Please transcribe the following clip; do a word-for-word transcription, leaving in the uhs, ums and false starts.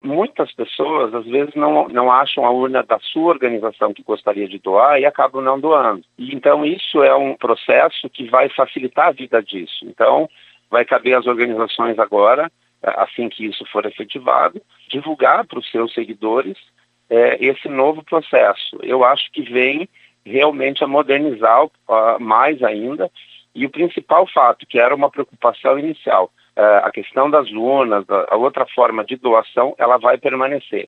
muitas pessoas, às vezes, não, não acham a urna da sua organização que gostaria de doar e acabam não doando. E, então, isso é um processo que vai facilitar a vida disso. Então, vai caber às organizações agora, assim que isso for efetivado, divulgar para os seus seguidores é, esse novo processo. Eu acho que vem realmente a modernizar uh, mais ainda. E o principal fato, que era uma preocupação inicial, uh, a questão das urnas, a outra forma de doação, ela vai permanecer.